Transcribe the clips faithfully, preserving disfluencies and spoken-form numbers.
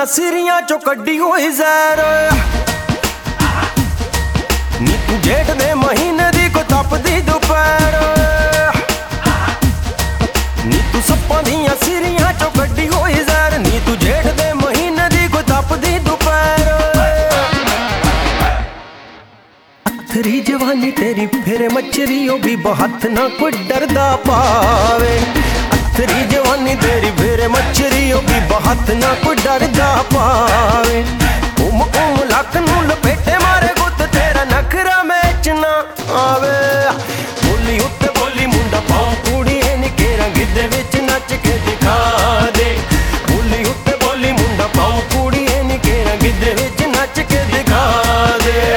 ਸਿਰੀਆਂ ਚੋਂ ਕੱਢੀ ਹੋਈ ਜ਼ਹਿਰ ਨੀ ਤੂੰ ਜੇਠ ਦੇ ਮਹੀਨੇ ਦੀ ਕੋ ਤਪਦੀ ਦੁਪਹਿਰ ਨੀ ਤੂੰ ਸੱਪਾਂ ਦੀਆਂ ਸਿਰੀਆਂ ਚੋਂ ਕੱਢੀ ਹੋਈ ਜ਼ਹਿਰ ਨੀ ਤੂੰ ਜੇਠ ਦੇ ਮਹੀਨੇ ਦੀ ਕੋ ਤਪਦੀ ਦੁਪਹਿਰ ਅਥਰੀ ਜਵਾਨੀ ਤੇਰੀ ਫਿਰ ਮੱਛਰੀ ਉਹ ਵੀ ਹੱਥ ਨਾ ਕੋਈ ਡਰਦਾ ਪਾਵੇ ਅਥਰੀ ਜਵਾਨੀ ਤੇਰੀ ਫਿਰ ਮੱਛਰੀ ਉਹ ਵੀ ਹੱਥ ਨਾ ਕੋਈ ਡਰਦਾ ਪਾਵੇ ਉਮ ਉਮ ਲੱਕ ਨੂੰ ਲਪੇਟੇ ਮਾਰੇ ਗੁੱਤ ਤੇਰਾ ਨਖਰਾ ਮੈਚ ਨਾ ਆਵੇ ਬੋਲੀ ਉੱਤੇ ਬੋਲੀ ਮੁੰਡਾ ਪਾਉ ਕੁੜੀਏ ਨੀ ਕੇਰਾਂ ਗਿੱਧੇ ਵਿੱਚ ਨੱਚ ਕੇ ਦਿਖਾ ਦੇ ਬੋਲੀ ਉੱਤੇ ਬੋਲੀ ਮੁੰਡਾ ਪਾਉ ਕੁੜੀਏ ਨੀ ਕੇਰਾਂ ਗਿੱਧੇ ਵਿੱਚ ਨੱਚ ਕੇ ਦਿਖਾ ਦੇ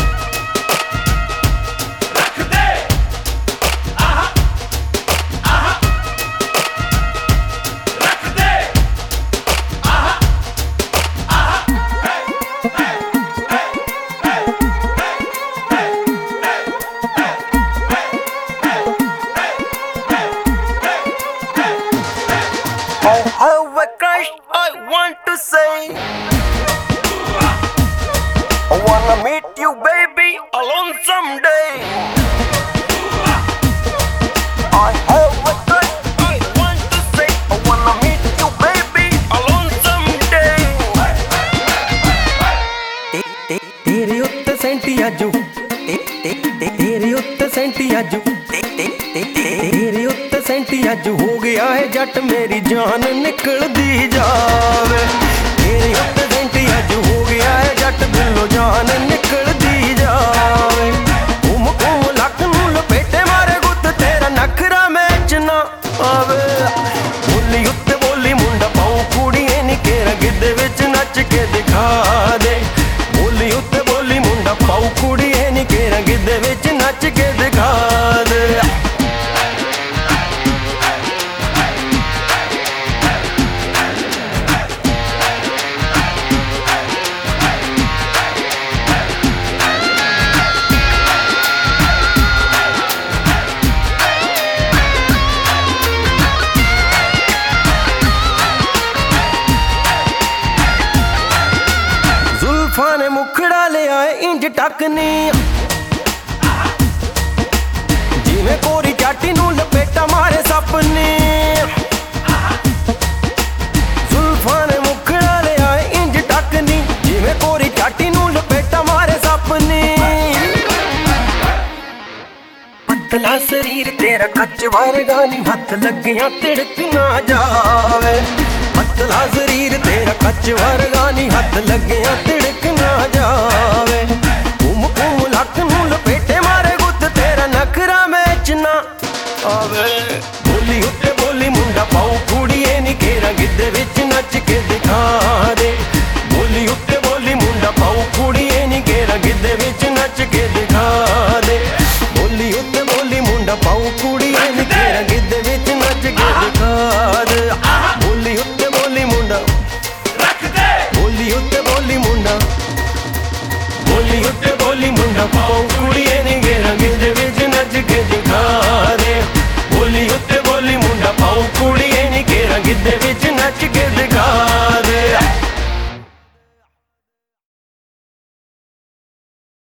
I have a crush I want to say I wanna meet you baby alone someday I have a crush I want to say I wanna meet you baby alone someday ਤੇਰੇ ਉੱਤੇ ਸੈਂਟੀ ਆਜੂ ਤੇਰੇ ਉੱਤੇ ਸੈਂਟੀ ਆਜੂ ਤੇਰੇ ਉੱਤੇ ਸੈਂਟੀ ਅੱਜ ਹੋ ਗਿਆ ਹੈ ਜੱਟ ਮੇਰੀ ਜਾਨ ਨਿਕਲਦੀ ਜਾਵੇ ਤੇਰੇ ਉੱਤੇ ਸੈਂਟੀ ਅੱਜ ਹੋ ਗਿਆ ਹੈ ਜੱਟ ਦਿਲੋਂ ਜਾਨ ਨਿਕਲਦੀ ਜਾਵੇ ਉਮ ਉਮ ਲੱਕ ਨੂੰ ਲਪੇਟੇ ਮਾਰੇ ਗੁੱਤ ਤੇਰਾ ਨਖਰਾ ਮੈਚ ਨਾ ਆਵੇ ਬੋਲੀ ਉੱਤੇ ਬੋਲੀ ਮੁੰਡਾ ਪਾਉ ਕੁੜੀਏ ਨੀ ਕੇਰਾਂ ਗਿੱਧੇ ਵਿੱਚ ਨੱਚ ਕੇ ਦਿਖਾ ਦੇ ਬੋਲੀ ਉੱਤੇ ਬੋਲੀ ਮੁੰਡਾ ਪਾਉ ਕੁੜੀਏ ਨੀ ਕੇਰਾਂ ਗਿੱਧੇ ਵਿੱਚ ਨੱਚ ਕੇ ਦਿਖਾ ਦੇ ਜ਼ੁਲਫਾਂ ਨੇ ਮੁਖੜਾ ਲਿਆ ਇੰਜ ਟੱਕਨੀ ਜਿਵੇਂ ਕੋਰੀ ਚਾਟੀ ਨੂੰ ਲਪੇਟਾ ਮਾਰੇ ਸੱਪ ਨੇ ਜ਼ੁਲਫਾਂ ਨੇ ਮੁਖੜਾ ਲਿਆ ਇੰਜ ਟੱਕਨੀ ਜਿਵੇਂ ਕੋਰੀ ਚਾਟੀ ਨੂੰ ਲਪੇਟਾ ਮਾਰੇ ਸੱਪ ਨੇ ਪਤਲਾ ਸਰੀਰ ਤੇਰਾ ਕੱਚ ਵਰਗਾ ਨੀ ਹੱਥ ਲੱਗਿਆ ਤਿੜਕ ਨਾ ਜਾਵੇ ਪਤਲਾ ਸਰੀਰ ਤੇਰਾ ਕੱਚ ਵਰਗਾ ਨੀ ਹੱਥ ਲੱਗਿਆ